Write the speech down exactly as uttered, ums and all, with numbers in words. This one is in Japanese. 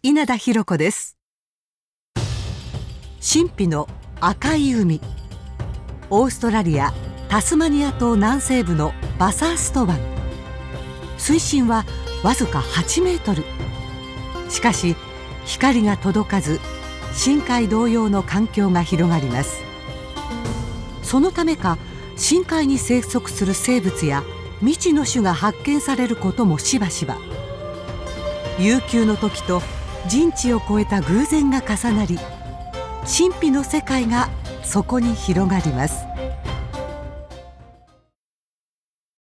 稲田博子です。神秘の赤い海。オーストラリアタスマニア島南西部のバサースト湾。水深はわずかはちメートル。しかし光が届かず深海同様の環境が広がります。そのためか深海に生息する生物や未知の種が発見されることもしばしば。悠久の時と人知を超えた偶然が重なり、神秘の世界がそこに広がります。